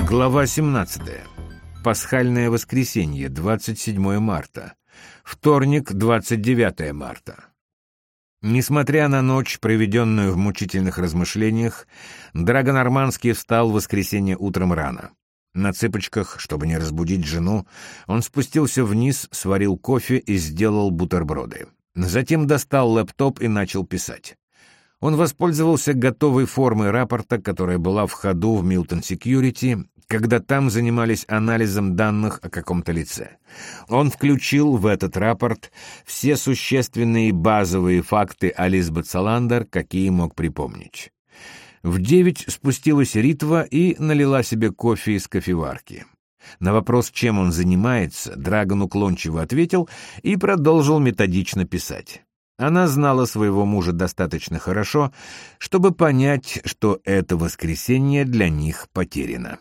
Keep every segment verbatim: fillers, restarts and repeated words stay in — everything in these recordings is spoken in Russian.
Глава семнадцатая. Пасхальное воскресенье, двадцать седьмое марта. Вторник, двадцать девятое марта. Несмотря на ночь, проведенную в мучительных размышлениях, Драгон Арманский встал в воскресенье утром рано. На цыпочках, чтобы не разбудить жену, он спустился вниз, сварил кофе и сделал бутерброды. Затем достал лэптоп и начал писать. Он воспользовался готовой формой рапорта, которая была в ходу в Milton Security, когда там занимались анализом данных о каком-то лице. Он включил в этот рапорт все существенные базовые факты о Лизбет Саландер, какие мог припомнить. В девять спустилась Ритва и налила себе кофе из кофеварки. На вопрос, чем он занимается, Драгон уклончиво ответил и продолжил методично писать. Она знала своего мужа достаточно хорошо, чтобы понять, что это воскресенье для них потеряно.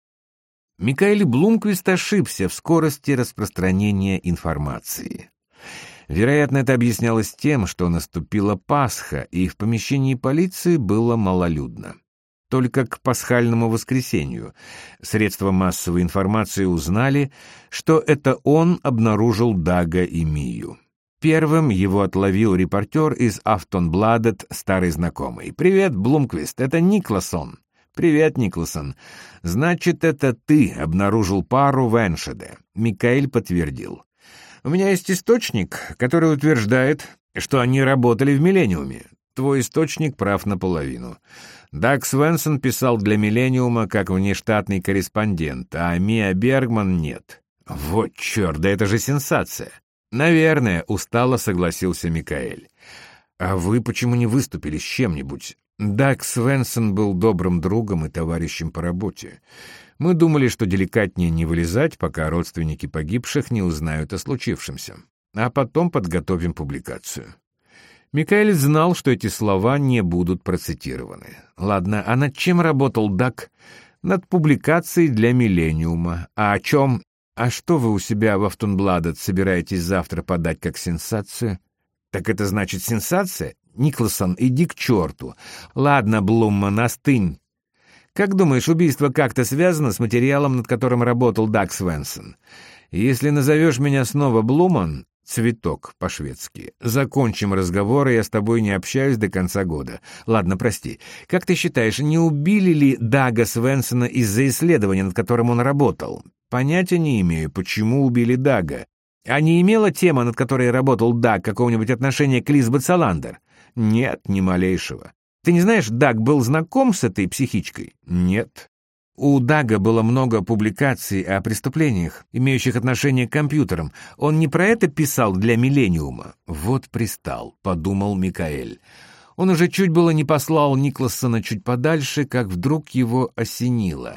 Микаэль Блумквист ошибся в скорости распространения информации. Вероятно, это объяснялось тем, что наступила Пасха, и в помещении полиции было малолюдно. Только к пасхальному воскресенью средства массовой информации узнали, что это он обнаружил Дага и Мию. Первым его отловил репортер из Афтонбладет, старый знакомый. «Привет, Блумквист, это Никласон». «Привет, Никласон. Значит, это ты обнаружил пару в Эншеде». Микаэль подтвердил. «У меня есть источник, который утверждает, что они работали в «Миллениуме». Твой источник прав наполовину. Даг Свенсон писал для «Миллениума» как внештатный корреспондент, а Мия Бергман нет». «Вот черт, да это же сенсация!» «Наверное», — устало согласился Микаэль. «А вы почему не выступили с чем-нибудь?» Даг Свенсон был добрым другом и товарищем по работе. Мы думали, что деликатнее не вылезать, пока родственники погибших не узнают о случившемся. А потом подготовим публикацию. Микаэль знал, что эти слова не будут процитированы. Ладно, а над чем работал Даг? Над публикацией для «Миллениума». А о чем? А что вы у себя в Афтонбладет собираетесь завтра подать как сенсацию? Так это значит сенсация? Никласон, иди к черту. Ладно, Блумман, остынь. Как думаешь, убийство как-то связано с материалом, над которым работал Даг Свенсон? Если назовешь меня снова Блумман, цветок по-шведски, закончим разговор, и я с тобой не общаюсь до конца года. Ладно, прости. Как ты считаешь, не убили ли Дага Свенсона из-за исследования, над которым он работал? Понятия не имею, почему убили Дага. А не имела тема, над которой работал Даг, какого-нибудь отношения к Лизбет Саландер? Нет, ни малейшего. Ты не знаешь, Даг был знаком с этой психичкой? Нет. У Дага было много публикаций о преступлениях, имеющих отношение к компьютерам. Он не про это писал для «Миллениума». Вот пристал, подумал Микаэль. Он уже чуть было не послал Никласона чуть подальше, как вдруг его осенило.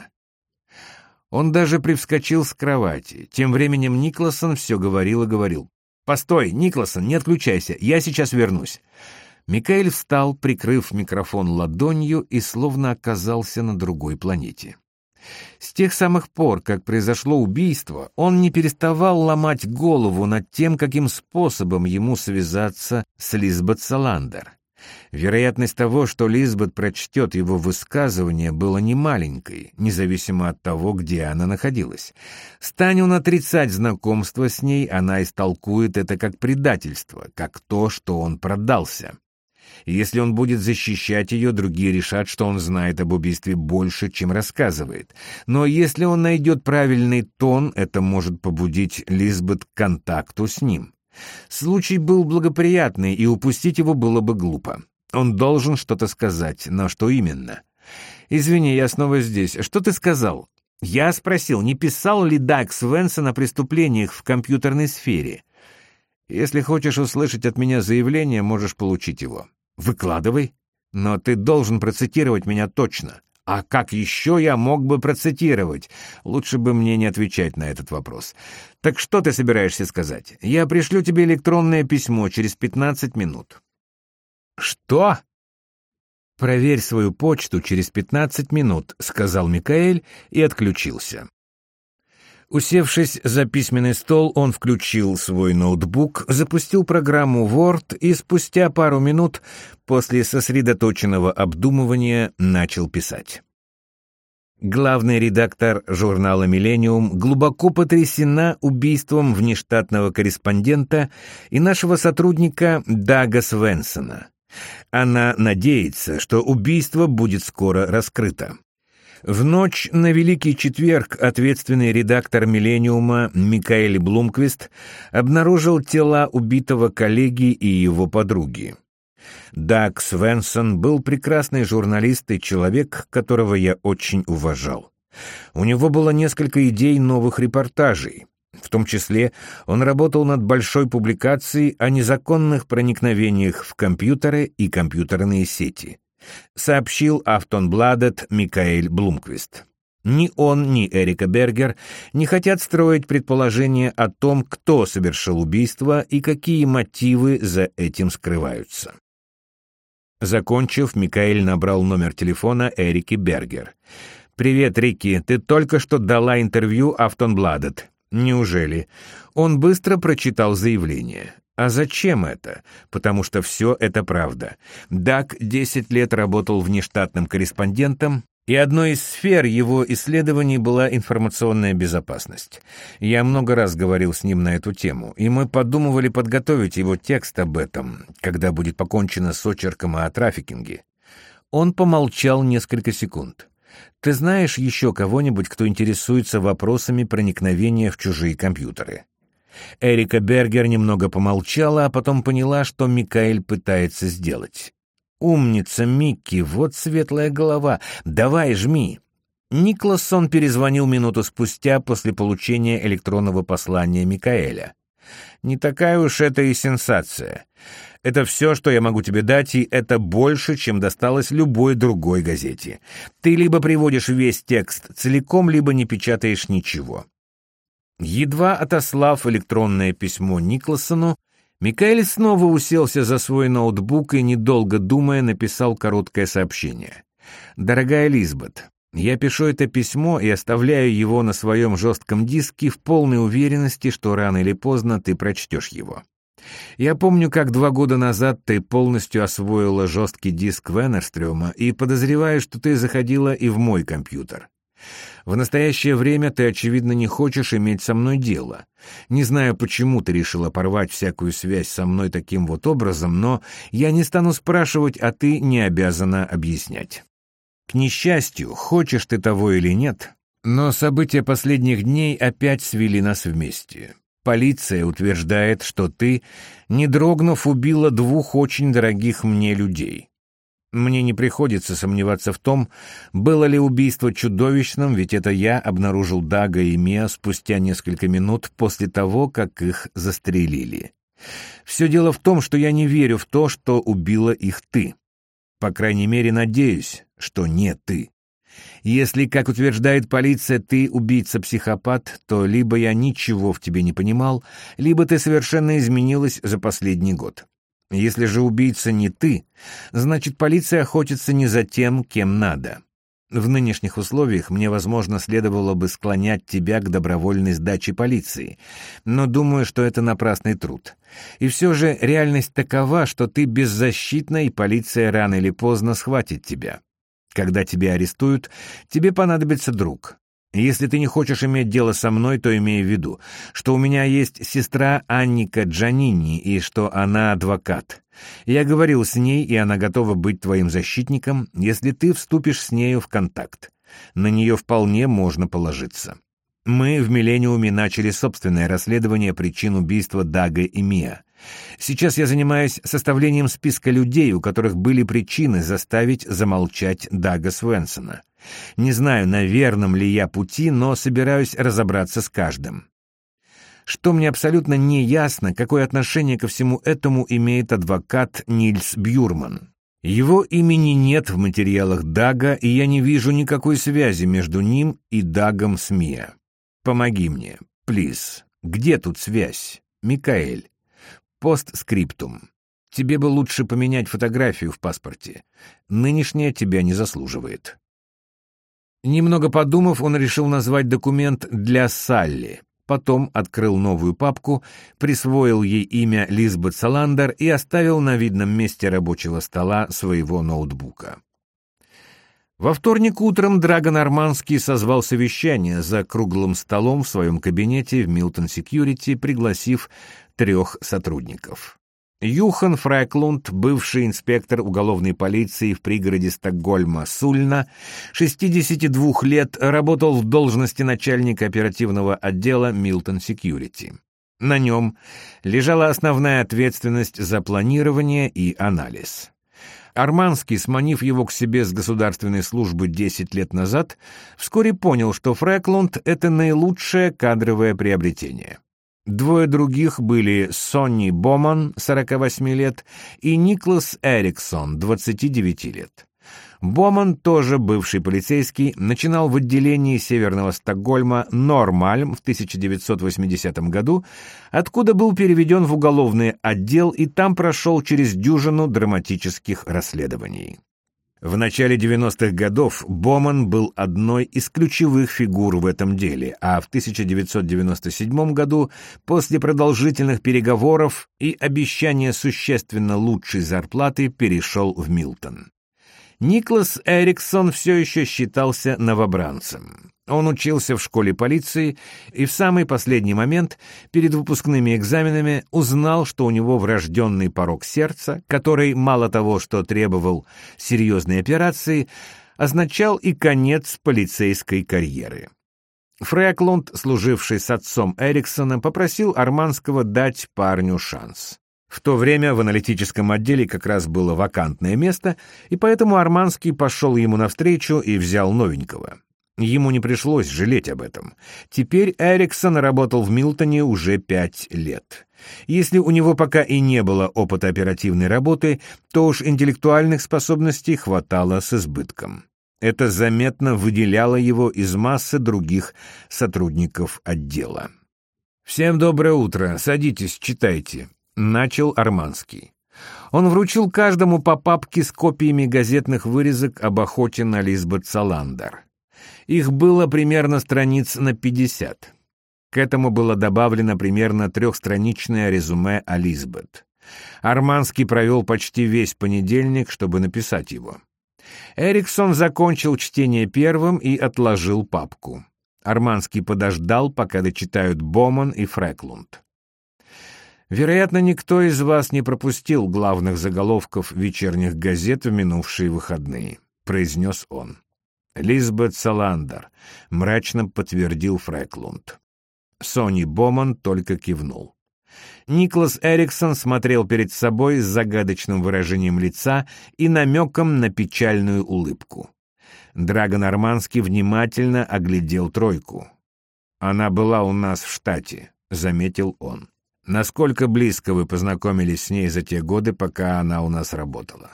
Он даже привскочил с кровати. Тем временем Никласон все говорил и говорил. «Постой, Никласон, не отключайся, я сейчас вернусь». Микаэль встал, прикрыв микрофон ладонью, и словно оказался на другой планете. С тех самых пор, как произошло убийство, он не переставал ломать голову над тем, каким способом ему связаться с Лизбет Саландер. Вероятность того, что Лизбет прочтет его высказывание, была немаленькой, независимо от того, где она находилась. Стань он отрицать знакомство с ней, она истолкует это как предательство, как то, что он продался. Если он будет защищать ее, другие решат, что он знает об убийстве больше, чем рассказывает. Но если он найдет правильный тон, это может побудить Лизбет к контакту с ним. Случай был благоприятный, и упустить его было бы глупо. Он должен что-то сказать, но что именно? «Извини, я снова здесь. Что ты сказал?» «Я спросил, не писал ли Даг Свенсон о преступлениях в компьютерной сфере?» «Если хочешь услышать от меня заявление, можешь получить его». «Выкладывай. Но ты должен процитировать меня точно». «А как еще я мог бы процитировать? Лучше бы мне не отвечать на этот вопрос. Так что ты собираешься сказать? Я пришлю тебе электронное письмо через пятнадцать минут». «Что?» «Проверь свою почту через пятнадцать минут», — сказал Микаэль и отключился. Усевшись за письменный стол, он включил свой ноутбук, запустил программу Word и спустя пару минут после сосредоточенного обдумывания начал писать. Главный редактор журнала «Миллениум» глубоко потрясена убийством внештатного корреспондента и нашего сотрудника Дага Свенсона. Она надеется, что убийство будет скоро раскрыто. В ночь на Великий Четверг ответственный редактор «Миллениума» Микаэль Блумквист обнаружил тела убитого коллеги и его подруги. Даг Свенсон был прекрасный журналист и человек, которого я очень уважал. У него было несколько идей новых репортажей. В том числе он работал над большой публикацией о незаконных проникновениях в компьютеры и компьютерные сети, сообщил Aftonbladet Микаэль Блумквист. Ни он, ни Эрика Бергер не хотят строить предположения о том, кто совершил убийство и какие мотивы за этим скрываются. Закончив, Микаэль набрал номер телефона Эрики Бергер. «Привет, Рикки, ты только что дала интервью Aftonbladet». «Неужели?» Он быстро прочитал заявление. «А зачем это?» «Потому что все это правда. Даг десять лет работал внештатным корреспондентом, и одной из сфер его исследований была информационная безопасность. Я много раз говорил с ним на эту тему, и мы подумывали подготовить его текст об этом, когда будет покончено с очерком о трафикинге». Он помолчал несколько секунд. «Ты знаешь еще кого-нибудь, кто интересуется вопросами проникновения в чужие компьютеры?» Эрика Бергер немного помолчала, а потом поняла, что Микаэль пытается сделать. «Умница, Микки, вот светлая голова. Давай, жми». Никлассон перезвонил минуту спустя после получения электронного послания Микаэля. «Не такая уж это и сенсация. Это все, что я могу тебе дать, и это больше, чем досталось любой другой газете. Ты либо приводишь весь текст целиком, либо не печатаешь ничего». Едва отослав электронное письмо Никлассону, Микаэль снова уселся за свой ноутбук и, недолго думая, написал короткое сообщение. «Дорогая Лизбет, я пишу это письмо и оставляю его на своем жестком диске в полной уверенности, что рано или поздно ты прочтешь его. Я помню, как два года назад ты полностью освоила жесткий диск Венерстрёма и подозреваю, что ты заходила и в мой компьютер. В настоящее время ты, очевидно, не хочешь иметь со мной дело. Не знаю, почему ты решила порвать всякую связь со мной таким вот образом, но я не стану спрашивать, а ты не обязана объяснять. К несчастью, хочешь ты того или нет, но события последних дней опять свели нас вместе. Полиция утверждает, что ты, не дрогнув, убила двух очень дорогих мне людей. Мне не приходится сомневаться в том, было ли убийство чудовищным, ведь это я обнаружил Дага и Миа спустя несколько минут после того, как их застрелили. Все дело в том, что я не верю в то, что убила их ты. По крайней мере, надеюсь, что не ты. Если, как утверждает полиция, ты убийца-психопат, то либо я ничего в тебе не понимал, либо ты совершенно изменилась за последний год. Если же убийца не ты, значит, полиция охотится не за тем, кем надо. В нынешних условиях мне, возможно, следовало бы склонять тебя к добровольной сдаче полиции, но думаю, что это напрасный труд. И все же реальность такова, что ты беззащитна, и полиция рано или поздно схватит тебя. Когда тебя арестуют, тебе понадобится друг. Если ты не хочешь иметь дело со мной, то имей в виду, что у меня есть сестра Анника Джанини и что она адвокат. Я говорил с ней, и она готова быть твоим защитником, если ты вступишь с нею в контакт. На нее вполне можно положиться. Мы в «Миллениуме» начали собственное расследование причин убийства Дага и Миа. Сейчас я занимаюсь составлением списка людей, у которых были причины заставить замолчать Дага Свенсона. Не знаю, на верном ли я пути, но собираюсь разобраться с каждым. Что мне абсолютно не ясно, какое отношение ко всему этому имеет адвокат Нильс Бюрман. Его имени нет в материалах Дага, и я не вижу никакой связи между ним и Дагом с Миа. Помоги мне, плиз. Где тут связь? Микаэль. Постскриптум. Тебе бы лучше поменять фотографию в паспорте. Нынешняя тебя не заслуживает. Немного подумав, он решил назвать документ «Для Салли». Потом открыл новую папку, присвоил ей имя Лизбет Саландер и оставил на видном месте рабочего стола своего ноутбука. Во вторник утром Драгон Арманский созвал совещание за круглым столом в своем кабинете в Милтон Секьюрити, пригласив трех сотрудников. Юхан Фреклунд, бывший инспектор уголовной полиции в пригороде Стокгольма Сульна, шестидесяти двух лет, работал в должности начальника оперативного отдела Милтон Секьюрити. На нем лежала основная ответственность за планирование и анализ. Арманский, сманив его к себе с государственной службы десять лет назад, вскоре понял, что Фреклунд — это наилучшее кадровое приобретение. Двое других были Сонни Боман, сорока восьми лет, и Никлас Эриксон, двадцати девяти лет. Боман, тоже бывший полицейский, начинал в отделении Северного Стокгольма Нормальм в тысяча девятьсот восьмидесятом году, откуда был переведен в уголовный отдел и там прошел через дюжину драматических расследований. В начале девяностых годов Боман был одной из ключевых фигур в этом деле, а в тысяча девятьсот девяносто седьмом году, после продолжительных переговоров и обещания существенно лучшей зарплаты, перешел в Милтон. Никлас Эриксон все еще считался новобранцем. Он учился в школе полиции и в самый последний момент, перед выпускными экзаменами, узнал, что у него врожденный порок сердца, который, мало того, что требовал серьезной операции, означал и конец полицейской карьеры. Фреклунд, служивший с отцом Эриксона, попросил Арманского дать парню шанс. В то время в аналитическом отделе как раз было вакантное место, и поэтому Арманский пошел ему навстречу и взял новенького. Ему не пришлось жалеть об этом. Теперь Эриксон работал в Милтоне уже пять лет. Если у него пока и не было опыта оперативной работы, то уж интеллектуальных способностей хватало с избытком. Это заметно выделяло его из массы других сотрудников отдела. «Всем доброе утро, садитесь, читайте», — начал Арманский. Он вручил каждому по папке с копиями газетных вырезок об охоте на Лизбет Саландер. Их было примерно страниц на пятьдесят. К этому было добавлено примерно трехстраничное резюме о Лизбет. Арманский провел почти весь понедельник, чтобы написать его. Эриксон закончил чтение первым и отложил папку. Арманский подождал, пока дочитают Боман и Фреклунд. Вероятно, никто из вас не пропустил главных заголовков вечерних газет в минувшие выходные, произнес он. Лизбет Саландер, мрачно подтвердил Фреклунд. Сонни Боман только кивнул. Никлас Эриксон смотрел перед собой с загадочным выражением лица и намеком на печальную улыбку. Драгон Арманский внимательно оглядел тройку. «Она была у нас в штате», — заметил он. «Насколько близко вы познакомились с ней за те годы, пока она у нас работала?»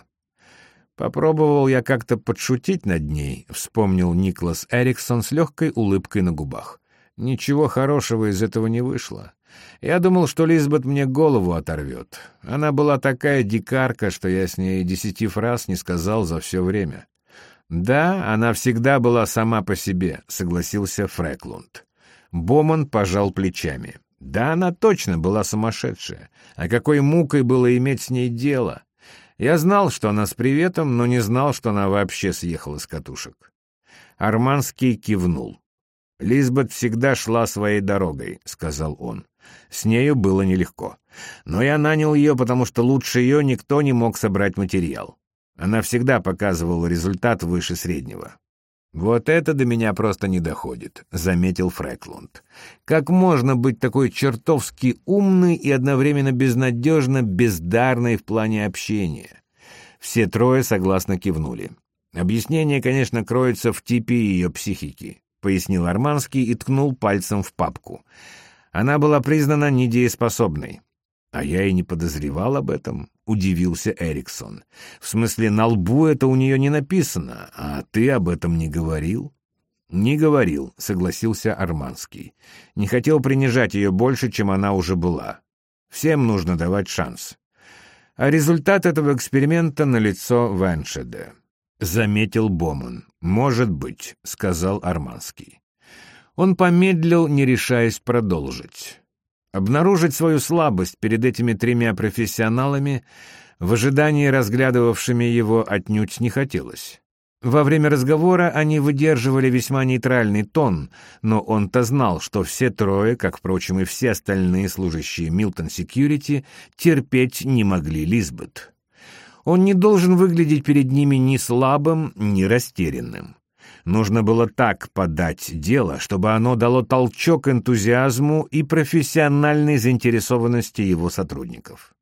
«Попробовал я как-то подшутить над ней», — вспомнил Никлас Эриксон с легкой улыбкой на губах. «Ничего хорошего из этого не вышло. Я думал, что Лизбет мне голову оторвет. Она была такая дикарка, что я с ней десяти фраз не сказал за все время». «Да, она всегда была сама по себе», — согласился Фреклунд. Боман пожал плечами. «Да, она точно была сумасшедшая. А какой мукой было иметь с ней дело. Я знал, что она с приветом, но не знал, что она вообще съехала с катушек». Арманский кивнул. «Лизбет всегда шла своей дорогой», — сказал он. «С нею было нелегко. Но я нанял ее, потому что лучше ее никто не мог собрать материал. Она всегда показывала результат выше среднего». «Вот это до меня просто не доходит», — заметил Фреклунд. «Как можно быть такой чертовски умной и одновременно безнадежно бездарной в плане общения?» Все трое согласно кивнули. «Объяснение, конечно, кроется в типе ее психики», — пояснил Арманский и ткнул пальцем в папку. «Она была признана недееспособной». «А я и не подозревал об этом», — удивился Эриксон. «В смысле, на лбу это у нее не написано, а ты об этом не говорил?» «Не говорил», — согласился Арманский. «Не хотел принижать ее больше, чем она уже была. Всем нужно давать шанс». «А результат этого эксперимента налицо в Эншеде», — заметил Боман. «Может быть», — сказал Арманский. Он помедлил, не решаясь продолжить. Обнаружить свою слабость перед этими тремя профессионалами в ожидании разглядывавшими его отнюдь не хотелось. Во время разговора они выдерживали весьма нейтральный тон, но он-то знал, что все трое, как, впрочем, и все остальные служащие Milton Security, терпеть не могли Лизбет. Он не должен выглядеть перед ними ни слабым, ни растерянным. Нужно было так подать дело, чтобы оно дало толчок энтузиазму и профессиональной заинтересованности его сотрудников.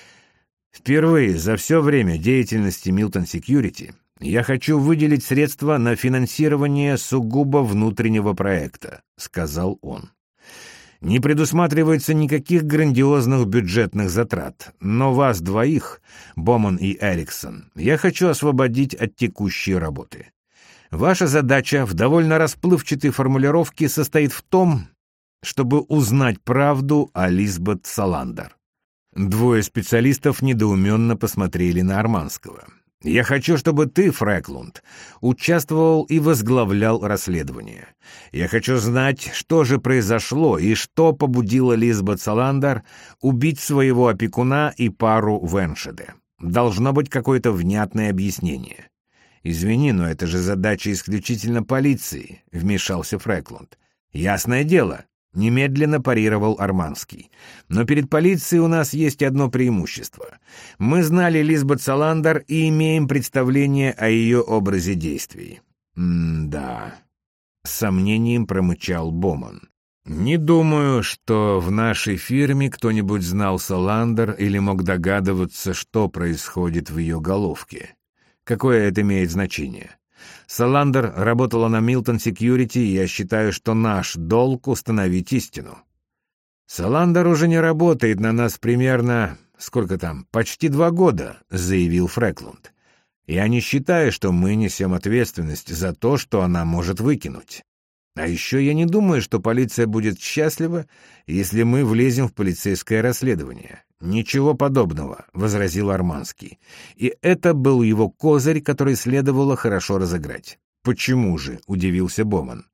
Впервые за все время деятельности Milton Security я хочу выделить средства на финансирование сугубо внутреннего проекта, сказал он. Не предусматривается никаких грандиозных бюджетных затрат, но вас двоих, Боман и Эриксон, я хочу освободить от текущей работы. Ваша задача в довольно расплывчатой формулировке состоит в том, чтобы узнать правду о Лизбет Саландер. Двое специалистов недоуменно посмотрели на Арманского. «Я хочу, чтобы ты, Фреклунд, участвовал и возглавлял расследование. Я хочу знать, что же произошло и что побудило Лизбет Саландер убить своего опекуна и пару в Эншеде. Должно быть какое-то внятное объяснение». «Извини, но это же задача исключительно полиции», — вмешался Фреклунд. «Ясное дело», — немедленно парировал Арманский. «Но перед полицией у нас есть одно преимущество. Мы знали Лизбет Саландер и имеем представление о ее образе действий». «М-да», — с сомнением промычал Боман. «Не думаю, что в нашей фирме кто-нибудь знал Саландер или мог догадываться, что происходит в ее головке. Какое это имеет значение? Саландер работала на Milton Security, и я считаю, что наш долг — установить истину. Саландер уже не работает на нас примерно, сколько там, почти два года, заявил Фреклунд. Я не считаю, что мы несем ответственность за то, что она может выкинуть. А еще я не думаю, что полиция будет счастлива, если мы влезем в полицейское расследование. «Ничего подобного», — возразил Арманский. И это был его козырь, который следовало хорошо разыграть. «Почему же?» — удивился Боман.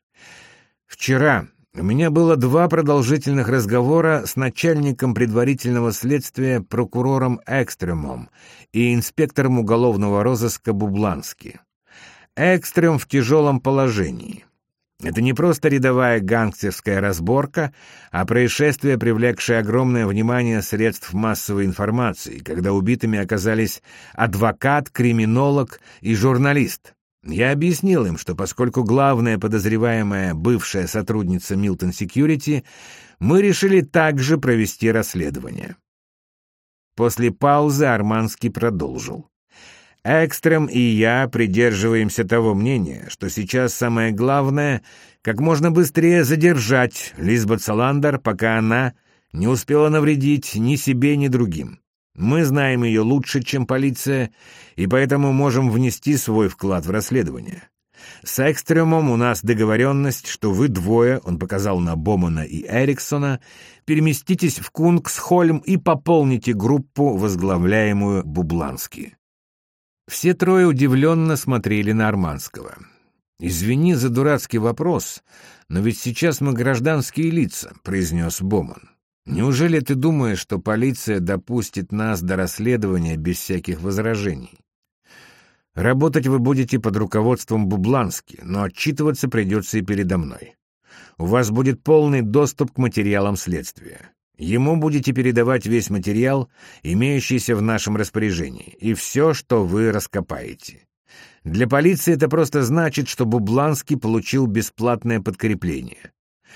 «Вчера у меня было два продолжительных разговора с начальником предварительного следствия прокурором Экстремом и инспектором уголовного розыска Бублански. Экстрем в тяжелом положении. Это не просто рядовая гангстерская разборка, а происшествие, привлекшее огромное внимание средств массовой информации, когда убитыми оказались адвокат, криминолог и журналист. Я объяснил им, что поскольку главная подозреваемая бывшая сотрудница Milton Security, мы решили также провести расследование». После паузы Арманский продолжил. «Экстрем и я придерживаемся того мнения, что сейчас самое главное — как можно быстрее задержать Лизбет Саландер, пока она не успела навредить ни себе, ни другим. Мы знаем ее лучше, чем полиция, и поэтому можем внести свой вклад в расследование. С Экстремом у нас договоренность, что вы двое, он показал на Бомана и Эриксона, переместитесь в Кунгсхольм и пополните группу, возглавляемую Бублански». Все трое удивленно смотрели на Арманского. «Извини за дурацкий вопрос, но ведь сейчас мы гражданские лица», — произнес Боман. «Неужели ты думаешь, что полиция допустит нас до расследования без всяких возражений? Работать вы будете под руководством Бублански, но отчитываться придется и передо мной. У вас будет полный доступ к материалам следствия. Ему будете передавать весь материал, имеющийся в нашем распоряжении, и все, что вы раскопаете. Для полиции это просто значит, что Бублански получил бесплатное подкрепление.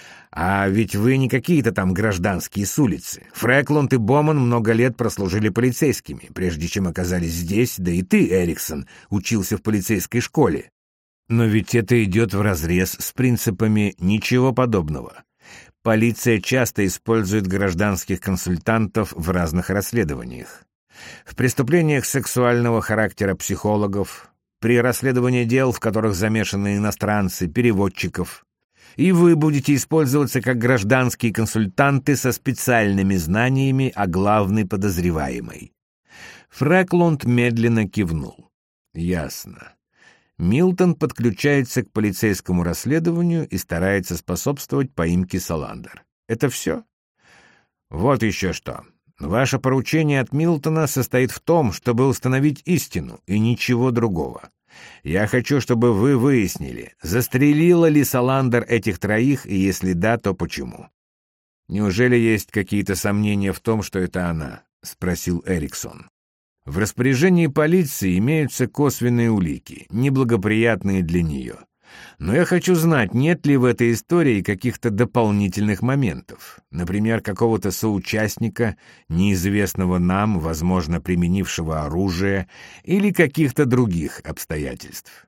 А ведь вы не какие-то там гражданские с улицы. Фреклунд и Боман много лет прослужили полицейскими, прежде чем оказались здесь, да и ты, Эриксон, учился в полицейской школе. Но ведь это идет вразрез с принципами «ничего подобного». Полиция часто использует гражданских консультантов в разных расследованиях. В преступлениях сексуального характера психологов, при расследовании дел, в которых замешаны иностранцы, переводчиков. И вы будете использоваться как гражданские консультанты со специальными знаниями о главной подозреваемой. Фреклунд медленно кивнул. «Ясно. Милтон подключается к полицейскому расследованию и старается способствовать поимке Саландер. Это все? Вот еще что. Ваше поручение от Милтона состоит в том, чтобы установить истину, и ничего другого. Я хочу, чтобы вы выяснили, застрелила ли Саландер этих троих, и если да, то почему. Неужели есть какие-то сомнения в том, что это она? — спросил Эриксон. В распоряжении полиции имеются косвенные улики, неблагоприятные для нее. Но я хочу знать, нет ли в этой истории каких-то дополнительных моментов, например, какого-то соучастника, неизвестного нам, возможно, применившего оружие, или каких-то других обстоятельств.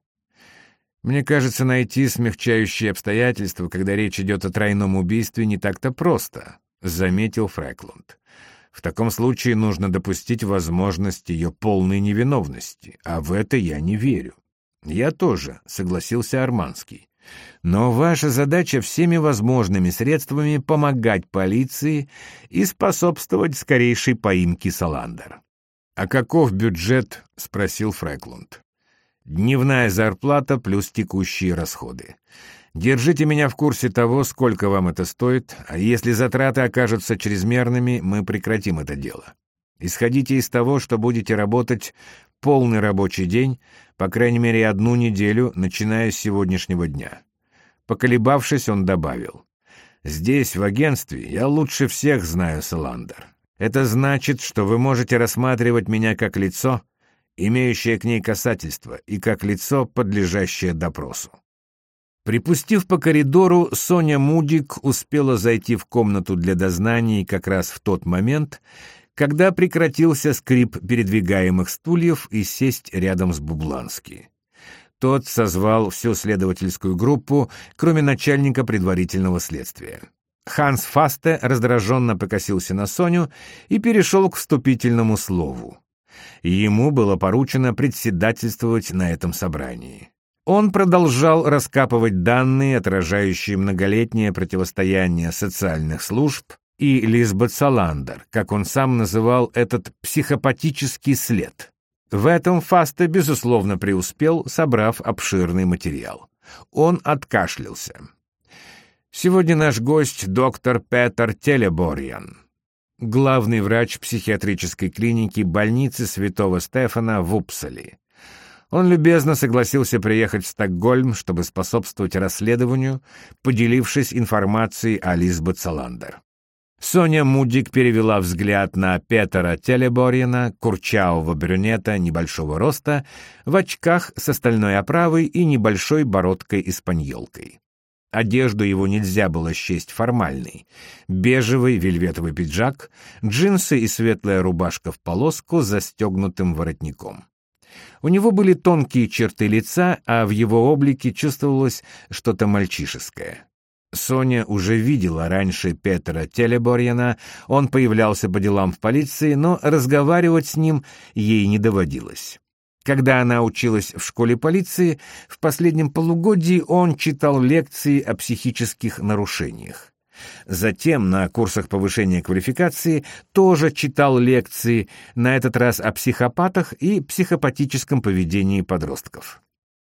Мне кажется, найти смягчающие обстоятельства, когда речь идет о тройном убийстве, не так-то просто, — заметил Фреклунд. В таком случае нужно допустить возможность ее полной невиновности, а в это я не верю. «Я тоже», — согласился Арманский. «Но ваша задача всеми возможными средствами помогать полиции и способствовать скорейшей поимке Саландер». «А каков бюджет?» — спросил Фреклунд. «Дневная зарплата плюс текущие расходы. Держите меня в курсе того, сколько вам это стоит, а если затраты окажутся чрезмерными, мы прекратим это дело. Исходите из того, что будете работать полный рабочий день, по крайней мере, одну неделю, начиная с сегодняшнего дня». Поколебавшись, он добавил: «Здесь, в агентстве, я лучше всех знаю Саландер. Это значит, что вы можете рассматривать меня как лицо, имеющее к ней касательство, и как лицо, подлежащее допросу». Припустив по коридору, Соня Мудик успела зайти в комнату для дознаний как раз в тот момент, когда прекратился скрип передвигаемых стульев, и сесть рядом с Бублански. Тот созвал всю следовательскую группу, кроме начальника предварительного следствия. Ханс Фасте раздраженно покосился на Соню и перешел к вступительному слову. Ему было поручено председательствовать на этом собрании. Он продолжал раскапывать данные, отражающие многолетнее противостояние социальных служб и Лизбет Саландер, как он сам называл этот психопатический след. В этом Фасте, безусловно, преуспел, собрав обширный материал. Он откашлялся. «Сегодня наш гость — доктор Петер Телеборьян, главный врач психиатрической клиники больницы Святого Стефана в Упсале. Он любезно согласился приехать в Стокгольм, чтобы способствовать расследованию, поделившись информацией о Лизбет Саландер». Соня Мудик перевела взгляд на Петера Телеборьяна, курчавого брюнета небольшого роста, в очках с остальной оправой и небольшой бородкой-испаньолкой. Одежду его нельзя было счесть формальной. Бежевый вельветовый пиджак, джинсы и светлая рубашка в полоску с застегнутым воротником. У него были тонкие черты лица, а в его облике чувствовалось что-то мальчишеское. Соня уже видела раньше Петера Телеборьяна, он появлялся по делам в полиции, но разговаривать с ним ей не доводилось. Когда она училась в школе полиции, в последнем полугодии он читал лекции о психических нарушениях. Затем на курсах повышения квалификации тоже читал лекции, на этот раз о психопатах и психопатическом поведении подростков.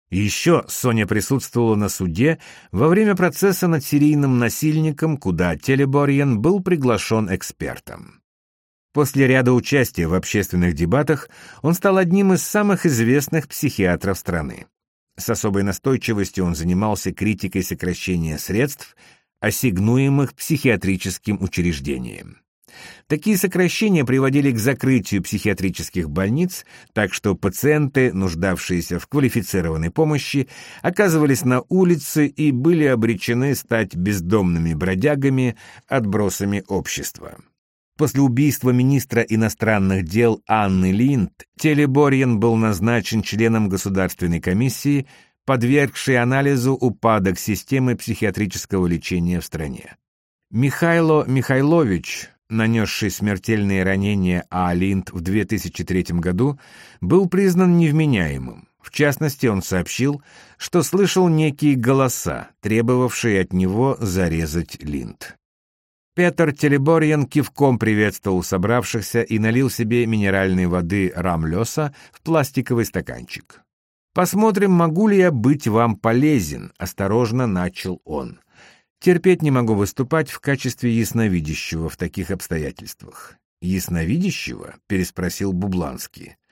Еще Соня присутствовала на суде во время процесса над серийным насильником, куда Телеборьян был приглашен экспертом. После ряда участия в общественных дебатах он стал одним из самых известных психиатров страны. С особой настойчивостью он занимался критикой сокращения средств, ассигнуемых психиатрическим учреждениям. Такие сокращения приводили к закрытию психиатрических больниц, так что пациенты, нуждавшиеся в квалифицированной помощи, оказывались на улице и были обречены стать бездомными бродягами, отбросами общества. После убийства министра иностранных дел Анны Линд Телеборьян был назначен членом Государственной комиссии, подвергшей анализу упадок системы психиатрического лечения в стране. Михайло Михайлович, нанесший смертельные ранения А. Линд в две тысячи третьем году, был признан невменяемым. В частности, он сообщил, что слышал некие голоса, требовавшие от него зарезать Линд. Петер Телеборьян кивком приветствовал собравшихся и налил себе минеральной воды Рамлёса в пластиковый стаканчик. «Посмотрим, могу ли я быть вам полезен», — осторожно начал он. «Терпеть не могу выступать в качестве ясновидящего в таких обстоятельствах». «Ясновидящего?» — переспросил Бубланский.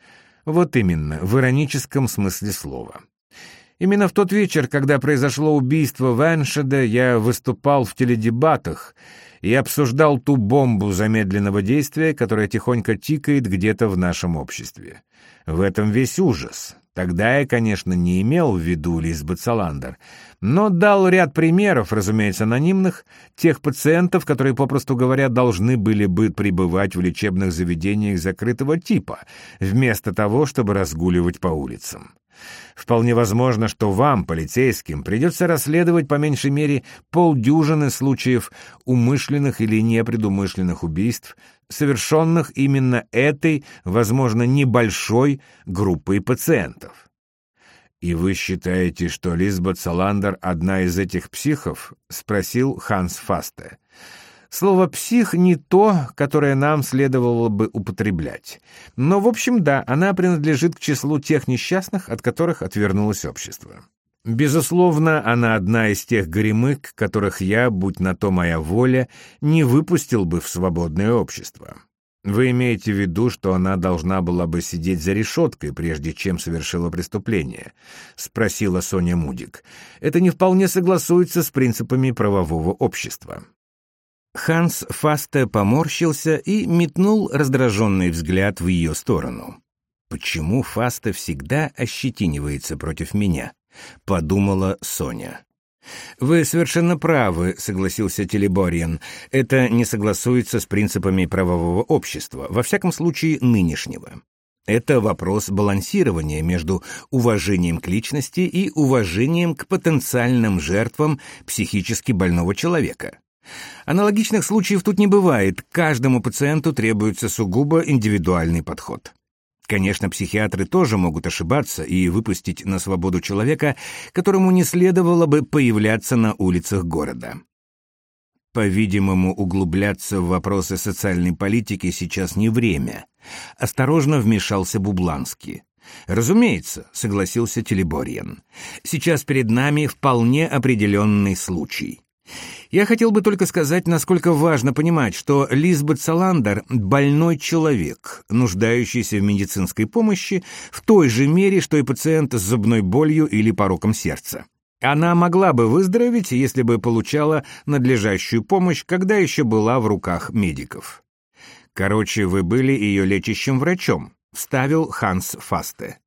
Вот именно, в ироническом смысле слова. Именно в тот вечер, когда произошло убийство в Эншеде, я выступал в теледебатах и обсуждал ту бомбу замедленного действия, которая тихонько тикает где-то в нашем обществе. В этом весь ужас. Тогда я, конечно, не имел в виду Лизбет Саландер, но дал ряд примеров, разумеется, анонимных, тех пациентов, которые, попросту говоря, должны были бы пребывать в лечебных заведениях закрытого типа, вместо того, чтобы разгуливать по улицам. Вполне возможно, что вам, полицейским, придется расследовать по меньшей мере полдюжины случаев умышленных или непредумышленных убийств, совершенных именно этой, возможно, небольшой группой пациентов. «И вы считаете, что Лизбет Саландер одна из этих психов?» — спросил Ханс Фасте. Слово «псих» не то, которое нам следовало бы употреблять. Но, в общем, да, она принадлежит к числу тех несчастных, от которых отвернулось общество. Безусловно, она одна из тех горемык, которых я, будь на то моя воля, не выпустил бы в свободное общество. Вы имеете в виду, что она должна была бы сидеть за решеткой, прежде чем совершила преступление? — спросила Соня Мудик. Это не вполне согласуется с принципами правового общества. Ханс Фасте поморщился и метнул раздраженный взгляд в ее сторону. «Почему Фасте всегда ощетинивается против меня?» — подумала Соня. «Вы совершенно правы», — согласился Телеборьян. «Это не согласуется с принципами правового общества, во всяком случае нынешнего. Это вопрос балансирования между уважением к личности и уважением к потенциальным жертвам психически больного человека. Аналогичных случаев тут не бывает, каждому пациенту требуется сугубо индивидуальный подход. Конечно, психиатры тоже могут ошибаться и выпустить на свободу человека, которому не следовало бы появляться на улицах города. По-видимому, углубляться в вопросы социальной политики сейчас не время. Осторожно вмешался Бубланский. «Разумеется», — согласился Телеборьян. «Сейчас перед нами вполне определенный случай. Я хотел бы только сказать, насколько важно понимать, что Лизбет Саландер — больной человек, нуждающийся в медицинской помощи в той же мере, что и пациент с зубной болью или пороком сердца. Она могла бы выздороветь, если бы получала надлежащую помощь, когда еще была в руках медиков. Короче, вы были ее лечащим врачом», — вставил Ханс Фасте.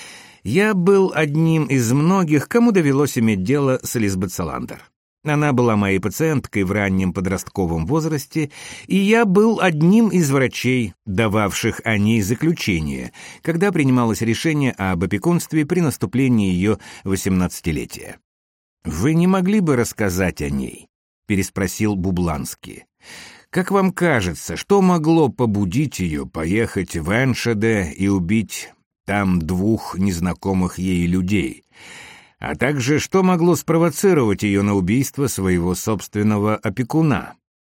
«Я был одним из многих, кому довелось иметь дело с Лизбет Саландер. Она была моей пациенткой в раннем подростковом возрасте, и я был одним из врачей, дававших о ней заключение, когда принималось решение об опекунстве при наступлении ее восемнадцатилетия. «Вы не могли бы рассказать о ней?» — переспросил Бубланский. «Как вам кажется, что могло побудить ее поехать в Эншеде и убить там двух незнакомых ей людей? А также, что могло спровоцировать ее на убийство своего собственного опекуна?»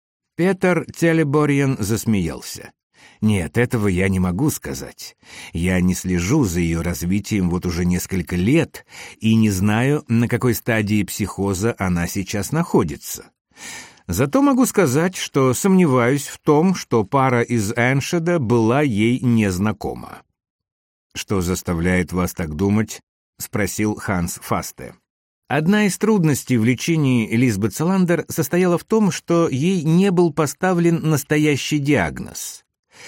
Петер Телеборьян засмеялся. «Нет, этого я не могу сказать. Я не слежу за ее развитием вот уже несколько лет и не знаю, на какой стадии психоза она сейчас находится. Зато могу сказать, что сомневаюсь в том, что пара из Эншеда была ей незнакома». «Что заставляет вас так думать?» — спросил Ханс Фасте. Одна из трудностей в лечении Лизбет Саландер состояла в том, что ей не был поставлен настоящий диагноз.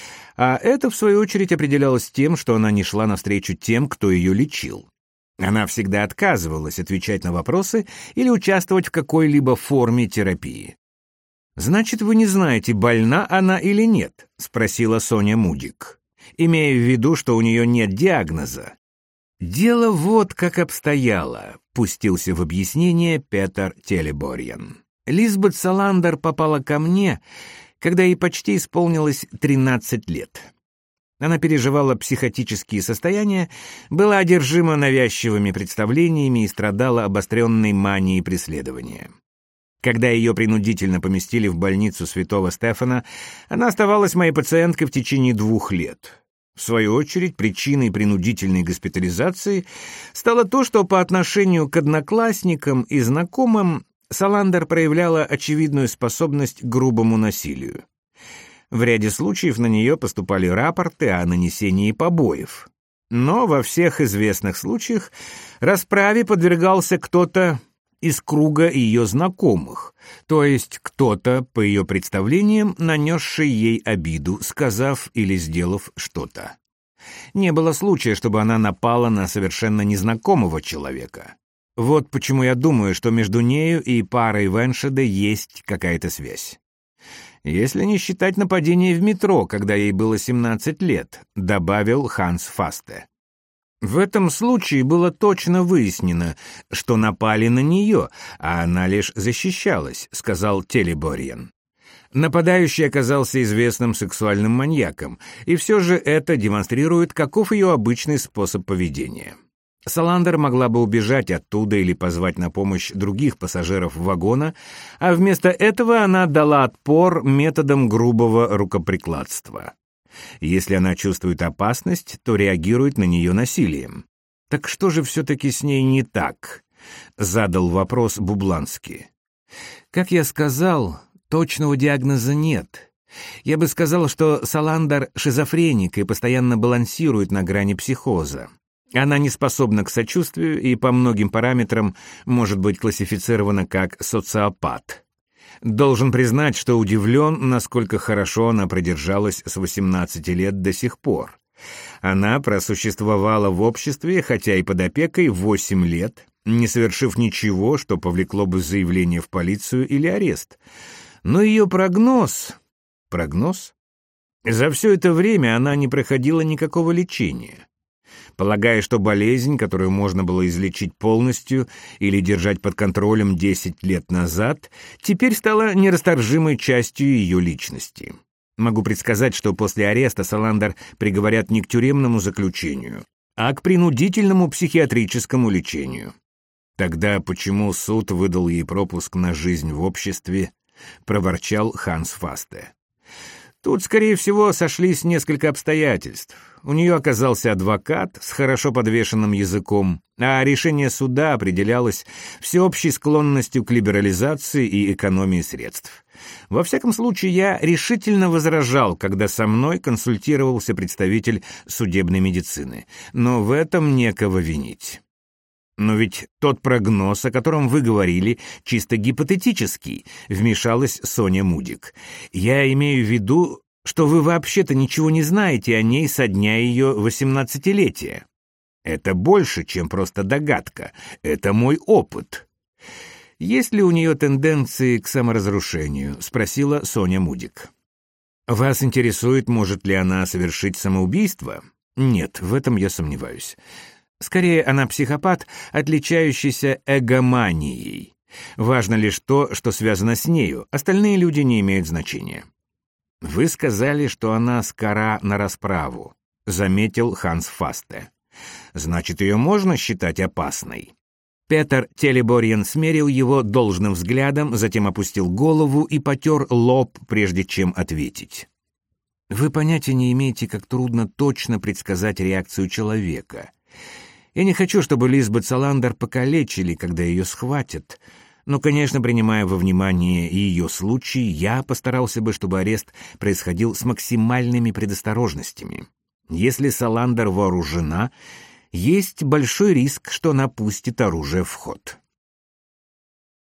А это, в свою очередь, определялось тем, что она не шла навстречу тем, кто ее лечил. Она всегда отказывалась отвечать на вопросы или участвовать в какой-либо форме терапии. «Значит, вы не знаете, больна она или нет?» — спросила Соня Мудик, имея в виду, что у нее нет диагноза. «Дело вот как обстояло», — пустился в объяснение Петер Телеборьян. «Лизбет Саландер попала ко мне, когда ей почти исполнилось тринадцать лет. Она переживала психотические состояния, была одержима навязчивыми представлениями и страдала обостренной манией преследования. Когда ее принудительно поместили в больницу Святого Стефана, она оставалась моей пациенткой в течение двух лет». В свою очередь, причиной принудительной госпитализации стало то, что по отношению к одноклассникам и знакомым Саландер проявляла очевидную способность к грубому насилию. В ряде случаев на нее поступали рапорты о нанесении побоев. Но во всех известных случаях расправе подвергался кто-то из круга ее знакомых, то есть кто-то, по ее представлениям, нанесший ей обиду, сказав или сделав что-то. Не было случая, чтобы она напала на совершенно незнакомого человека. Вот почему я думаю, что между нею и парой Веншеде есть какая-то связь. Если не считать нападение в метро, когда ей было семнадцать лет, добавил Ханс Фасте. В этом случае было точно выяснено, что напали на нее, а она лишь защищалась, сказал Телеборьен. Нападающий оказался известным сексуальным маньяком, и все же это демонстрирует, каков ее обычный способ поведения. Саландер могла бы убежать оттуда или позвать на помощь других пассажиров вагона, а вместо этого она дала отпор методом грубого рукоприкладства. Если она чувствует опасность, то реагирует на нее насилием. «Так что же все-таки с ней не так?» — задал вопрос Бубланский. «Как я сказал, точного диагноза нет. Я бы сказал, что Саландер шизофреник и постоянно балансирует на грани психоза. Она не способна к сочувствию и по многим параметрам может быть классифицирована как социопат. Должен признать, что удивлен, насколько хорошо она продержалась с восемнадцати лет до сих пор. Она просуществовала в обществе, хотя и под опекой, восемь лет, не совершив ничего, что повлекло бы заявление в полицию или арест. Но ее прогноз... Прогноз? За все это время она не проходила никакого лечения. Полагая, что болезнь, которую можно было излечить полностью или держать под контролем десять лет назад, теперь стала нерасторжимой частью ее личности. Могу предсказать, что после ареста Саландер приговорят не к тюремному заключению, а к принудительному психиатрическому лечению. Тогда почему суд выдал ей пропуск на жизнь в обществе, проворчал Ханс Фасте. Тут, скорее всего, сошлись несколько обстоятельств. У нее оказался адвокат с хорошо подвешенным языком, а решение суда определялось всеобщей склонностью к либерализации и экономии средств. Во всяком случае, я решительно возражал, когда со мной консультировался представитель судебной медицины, но в этом некого винить. «Но ведь тот прогноз, о котором вы говорили, чисто гипотетический», — вмешалась Соня Мудик. «Я имею в виду, что вы вообще-то ничего не знаете о ней со дня ее восемнадцатилетия. Это больше, чем просто догадка. Это мой опыт». «Есть ли у нее тенденции к саморазрушению?» — спросила Соня Мудик. «Вас интересует, может ли она совершить самоубийство?» «Нет, в этом я сомневаюсь. Скорее, она психопат, отличающийся эгоманией. Важно лишь то, что связано с нею, остальные люди не имеют значения». «Вы сказали, что она скора на расправу», — заметил Ханс Фасте. «Значит, ее можно считать опасной?» Петер Телеборьен смерил его должным взглядом, затем опустил голову и потер лоб, прежде чем ответить. «Вы понятия не имеете, как трудно точно предсказать реакцию человека. Я не хочу, чтобы Лизбет Саландер покалечили, когда ее схватят. Но, конечно, принимая во внимание ее случай, я постарался бы, чтобы арест происходил с максимальными предосторожностями. Если Саландер вооружена, есть большой риск, что она пустит оружие в ход».